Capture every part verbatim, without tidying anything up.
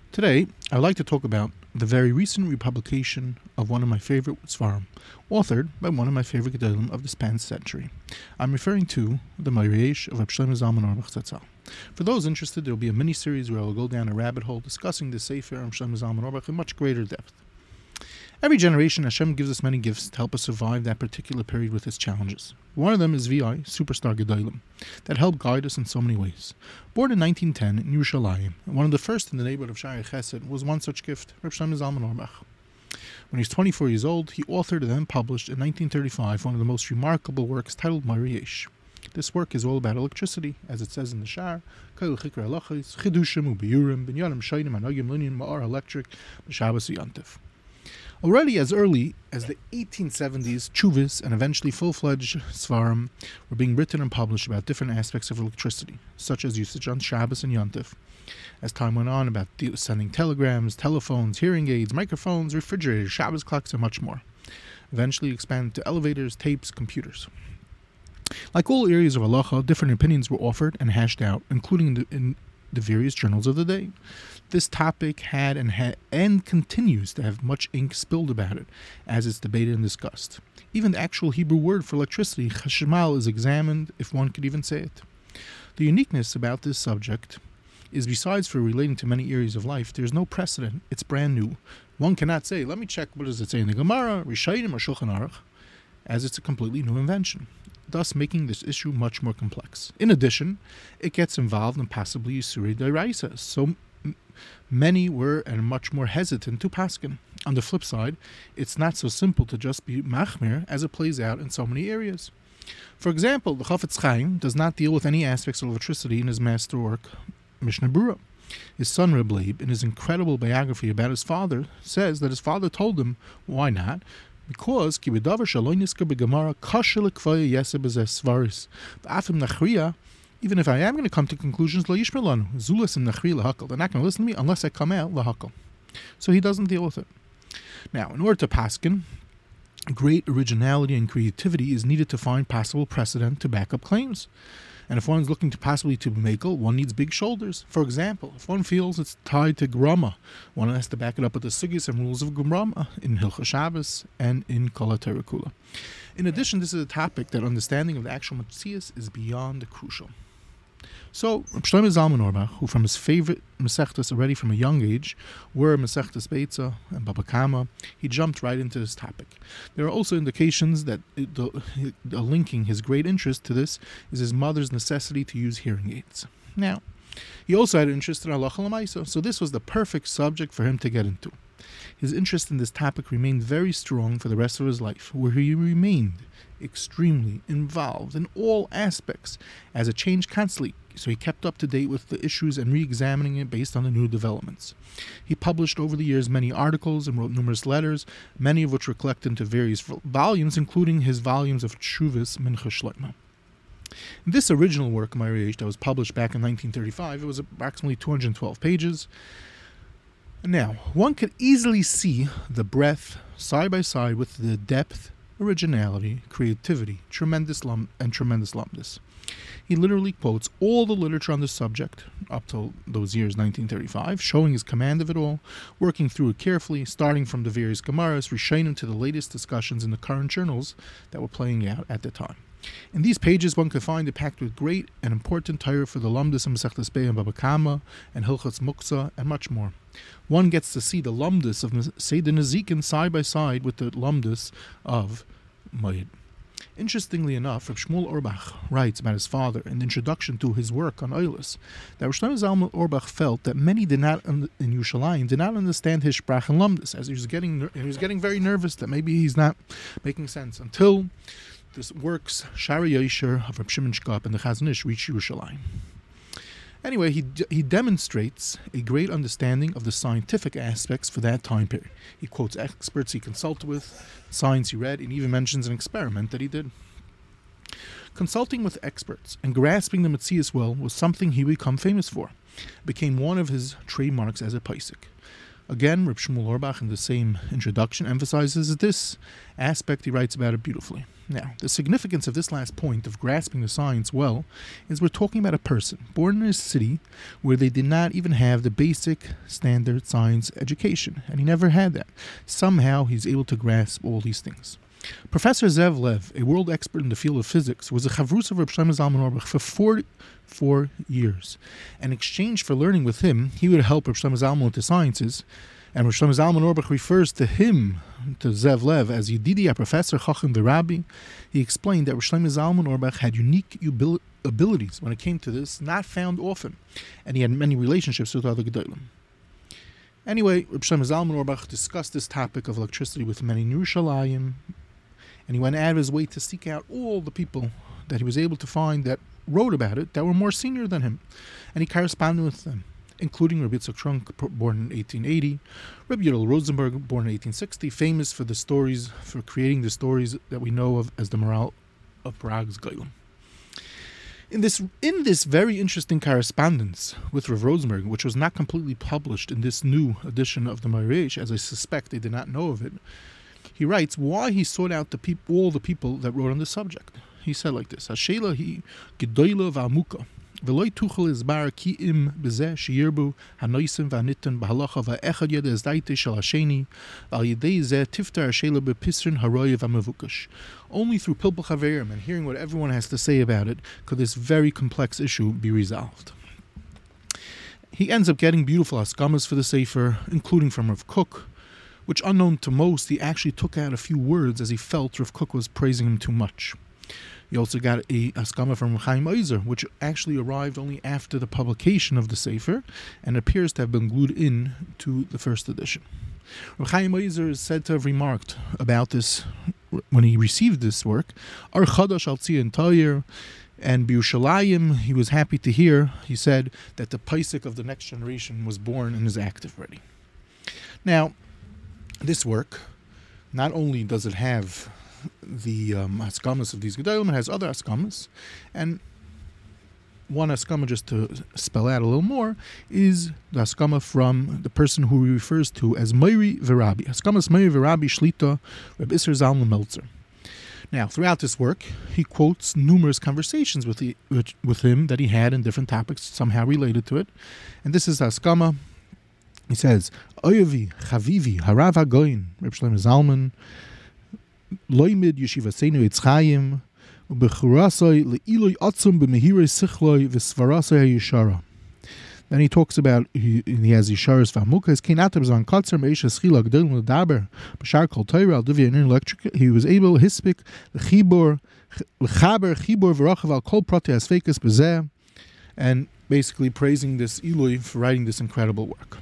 Today, I would like to talk about the very recent republication of one of my favorite Svarim, authored by one of my favorite Gedolim of this past century. I'm referring to the Mariyesh of Reb Shlomo Zalman Auerbach Zatzal. For those interested, there will be a mini-series where I will go down a rabbit hole discussing the Sefer of Reb Shlomo Zalman Auerbach in much greater depth. Every generation, Hashem gives us many gifts to help us survive that particular period with its challenges. One of them is V I, Superstar Gedolim, that helped guide us in so many ways. Born in nineteen ten in Yerushalayim, one of the first in the neighborhood of Sha'arei Chesed was one such gift, Reb Shlomo Zalman Auerbach. When he was twenty-four years old, he authored and then published in nineteen thirty-five one of the most remarkable works titled Mariyesh. This work is all about electricity, as it says in the Shar, Chidushim Ubiyurim, Binyanim Shainim Anogim Linyan Ma'ar Electric, B'Shabbos Yantif. Already as early as the eighteen seventies, Chuvas and eventually full-fledged Svarim were being written and published about different aspects of electricity, such as usage on Shabbos and Yontif. As time went on, about sending telegrams, telephones, hearing aids, microphones, refrigerators, Shabbos clocks, and much more. Eventually expanded to elevators, tapes, computers. Like all areas of halacha, different opinions were offered and hashed out, including the, in the various journals of the day. This topic had and had and continues to have much ink spilled about it, as it's debated and discussed. Even the actual Hebrew word for electricity, chashmal, is examined, if one could even say it. The uniqueness about this subject is, besides for relating to many areas of life, there is no precedent. It's brand new. One cannot say, let me check what does it say in the Gemara, Rishayim, or Shulchan Aruch, as it's a completely new invention, thus making this issue much more complex. In addition, it gets involved in possibly Yisurei D'Oraisa, so m- many were and much more hesitant to paskin. On the flip side, it's not so simple to just be machmir as it plays out in so many areas. For example, the Chafetz Chaim does not deal with any aspects of electricity in his master work, Mishnah Berurah. His son Reb Leib, in his incredible biography about his father, says that his father told him, why not? Because even if I am going to come to conclusions, they're not going to listen to me unless I come out lahakal. So he doesn't deal with it. Now, in order to paskin, great originality and creativity is needed to find possible precedent to back up claims. And if one's looking to possibly to be makel, one needs big shoulders. For example, if one feels it's tied to grama, one has to back it up with the sugis and rules of grama in Hilchos Shabbos and in Kol HaTorah Kula. In addition, this is a topic that understanding of the actual Metzias is beyond the crucial. So, Reb Shlomo Zalman Auerbach, who from his favorite Masechtas already from a young age were Masechtas Beitza and Baba Kama, he jumped right into this topic. There are also indications that it, the, the linking his great interest to this is his mother's necessity to use hearing aids. Now, he also had an interest in halacha l'maisa, so this was the perfect subject for him to get into. His interest in this topic remained very strong for the rest of his life, where he remained extremely involved in all aspects, as it changed constantly, so he kept up to date with the issues and re-examining it based on the new developments. He published over the years many articles and wrote numerous letters, many of which were collected into various volumes, including his volumes of Tshuvas Mincha Shloima. This original work, Mariyesh, that was published back in nineteen thirty-five, it was approximately two hundred twelve pages. Now, one could easily see the breadth side by side with the depth, originality, creativity, tremendous lum and tremendous lumdus. He literally quotes all the literature on this subject up till those years, nineteen thirty-five, showing his command of it all, working through it carefully, starting from the various Gemaras, Rishonim to the latest discussions in the current journals that were playing out at the time. In these pages, one could find it packed with great and important Torah for the Lumdus and Masechtas Beis and Baba Kama and Hilchos Muktzah and much more. One gets to see the Lumdus of Seder Nezikin side by side with the Lumdus of Moed. Interestingly enough, Reb Shmuel Auerbach writes about his father in the introduction to his work on Oilus that Reb Shlomo Zalman Auerbach felt that many did not in Yerushalayim did not understand his sprach and lumdus, as he was getting he was getting very nervous that maybe he's not making sense until this works Shari Yosher of Reb Shimon Shkop and the Chazon Ish reached Yerushalayim. Anyway, he he demonstrates a great understanding of the scientific aspects for that time period. He quotes experts he consulted with, science he read, and even mentions an experiment that he did. Consulting with experts and grasping the Metzias well was something he would become famous for. It became one of his trademarks as a Paisik. Again, Reb Shmuel Auerbach, in the same introduction, emphasizes this aspect. He writes about it beautifully. Now, the significance of this last point of grasping the science well is we're talking about a person born in a city where they did not even have the basic standard science education, and he never had that. Somehow, he's able to grasp all these things. Professor Zev Lev, a world expert in the field of physics, was a chavrus of Reb Shlomo Zalman Auerbach for forty-four years. In exchange for learning with him, he would help Reb Shlomo Zalman with the sciences, and Reb Shlomo Zalman Auerbach refers to him, to Zev Lev, as Yedidi, a professor, Chacham the Rabbi. He explained that Reb Shlomo Zalman Auerbach had unique abil- abilities when it came to this, not found often, and he had many relationships with other Gedolim. Anyway, Reb Shlomo Zalman Auerbach discussed this topic of electricity with many in Yerushalayim, and he went out of his way to seek out all the people that he was able to find that wrote about it that were more senior than him, and he corresponded with them, including Rabbi Yitzchak Trunk, born in eighteen eighty, Rabbi Yudel Rosenberg, born in eighteen sixty, famous for the stories, for creating the stories that we know of as the Maharal of Prague's Geilim. In this, in this very interesting correspondence with Rav Rosenberg, which was not completely published in this new edition of the Ma'arish, as I suspect they did not know of it, he writes why he sought out the peop- all the people that wrote on the subject. He said like this: Hashela hi gedoyle v'amuka, v'loy tuchel izbar ki im bezeh sheyirbu hanoisim v'anitan b'halacha v'echad yed ezdaite shel hasheni v'al yedei zeh tiftar hashela b'pisrin haroy v'amevukash. Only through Pilpul Chaverim and hearing what everyone has to say about it could this very complex issue be resolved. He ends up getting beautiful haskamas for the Sefer, including from Rav Kook, which, unknown to most, he actually took out a few words as he felt Rav Kook was praising him too much. He also got a haskama from Chaim Oizer, which actually arrived only after the publication of the Sefer and appears to have been glued in to the first edition. Chaim Oizer is said to have remarked about this when he received this work, Ar Chadash al Tzion Tayir, and B'Yushalayim, he was happy to hear, he said, that the Paisik of the next generation was born and is active already. Now, this work, not only does it have the um, haskamas of these Gedolim, it has other haskamas, and one haskama, just to spell out a little more, is the haskama from the person who he refers to as Meiri V'Rabi. Haskamas Meiri V'Rabi Shlita Reb Isser Zalman Meltzer. Now, throughout this work, he quotes numerous conversations with, the, with, with him that he had in different topics somehow related to it, and this is haskama. He says, Oyevi, Chavivi, Harav HaGoyin, Reb Shlomo Zalman, Loimid Yeshivaseinu Eitz Chaim, Ubechurasoi Le'iloi Atzum B'mehirei Sichloi V'svarasoi HaYishara. Then he talks about, he, he has Yisharas V'amukas, Kein Atab Zan Katzer Me'esh HaSchila G'del L'daber, B'shar Kol Torah Al Divya Inin Electric, he was able, Hispik, L'chibor, L'chaber, Chibor V'rachav Al Kol Prati HaSfekas B'zeh, and basically praising this Eloi for writing this incredible work.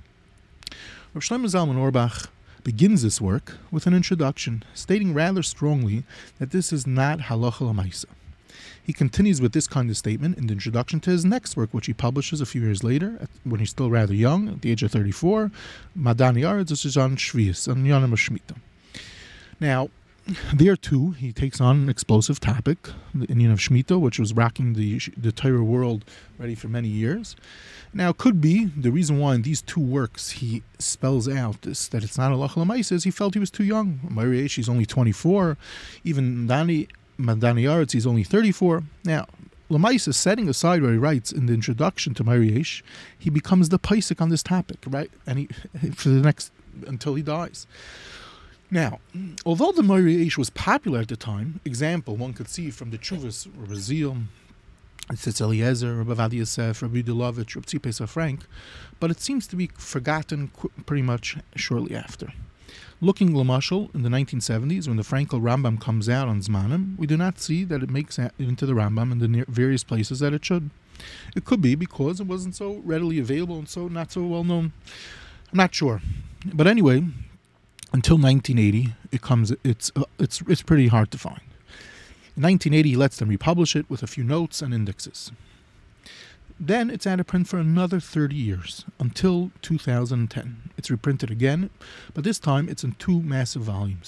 Reb Shlomo Zalman Auerbach begins this work with an introduction, stating rather strongly that this is not halacha l'maisa. He continues with this kind of statement in the introduction to his next work, which he publishes a few years later, when he's still rather young, at the age of thirty-four, Madani Aretz, which is on Shvius, on Yonim Shmita. Now, there too, he takes on an explosive topic, the Inyan of Shemitah, which was rocking the the Torah world already for many years. Now, it could be the reason why in these two works he spells out this, that it's not halacha l'maisa, is he felt he was too young. Ma'arish, he's only twenty-four. Even Dani Madani Aretz, he's only thirty-four. Now, l'maisa, setting aside what he writes in the introduction to Ma'arish, he becomes the paisik on this topic, right? And he for the next until he dies. Now, although the Ma'arish was popular at the time, example one could see from the Chuvas, Rabbi Zil, Tzitz Eliezer, Rabbi Avad Yosef, Rabbi Dulovich, Rabbi Tzipesa Frank, but it seems to be forgotten qu- pretty much shortly after. Looking Lamashal in the nineteen seventies, when the Frankel Rambam comes out on Zmanim, we do not see that it makes it into the Rambam in the near various places that it should. It could be because it wasn't so readily available and so not so well known. I'm not sure, but anyway, until nineteen eighty, it comes. It's uh, it's it's pretty hard to find. In nineteen eighty, he lets them republish it with a few notes and indexes. Then it's out of print for another thirty years, until two thousand ten. It's reprinted again, but this time it's in two massive volumes.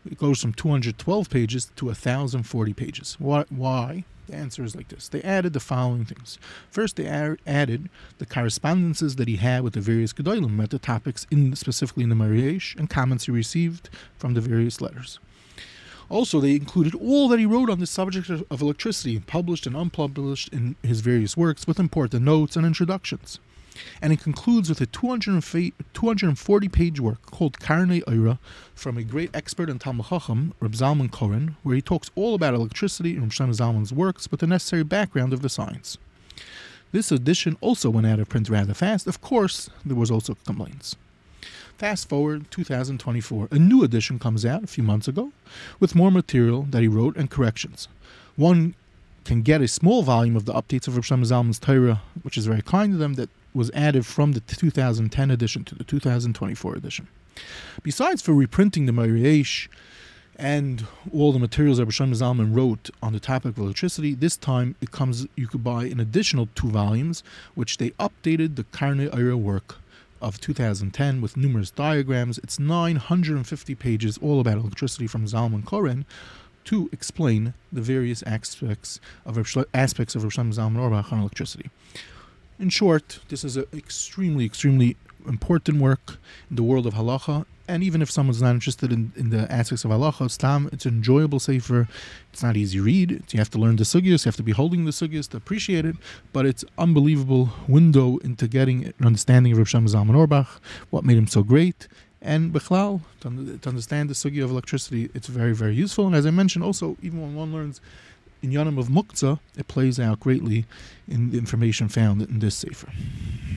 It goes from two hundred twelve pages to one thousand forty pages. Why? Why? The answer is like this. They added the following things. First, they a- added the correspondences that he had with the various Gedolim about the topics, in specifically in the Mariyesh, and comments he received from the various letters. Also, they included all that he wrote on the subject of, of electricity, published and unpublished in his various works, with important notes and introductions. And it concludes with a two hundred forty page work called Karnei Oira from a great expert in Talmud Chacham, Reb Zalman Koren, where he talks all about electricity in Reb Shlomo Zalman's works with the necessary background of the science. This edition also went out of print rather fast. Of course, there was also complaints. Fast forward two thousand twenty-four, a new edition comes out a few months ago with more material that he wrote and corrections. One can get a small volume of the updates of Reb Shlomo Zalman's Torah, which is very kind of them, that was added from the two thousand ten edition to the two thousand twenty-four edition. Besides for reprinting the Mariyesh and all the materials that Reb Shlomo Zalman wrote on the topic of electricity, this time it comes, you could buy an additional two volumes, which they updated the Karnei Oira work of two thousand ten with numerous diagrams. It's nine hundred fifty pages, all about electricity from Zalman Koren, to explain the various aspects of Reb Shlo- aspects of Reb Shlomo Zalman Auerbach on electricity. In short, this is an extremely, extremely important work in the world of halacha, and even if someone's not interested in, in the aspects of halacha, stam, it's an enjoyable sefer. It's not easy to read. You have to learn the sugyas, you have to be holding the sugyas to appreciate it, but it's unbelievable window into getting an understanding of Reb Shlomo Zalman Auerbach, what made him so great, and Bechlal, to, to understand the sugya of electricity, it's very, very useful. And as I mentioned, also, even when one learns in Yanim of Muktzah, it plays out greatly in the information found in this sefer.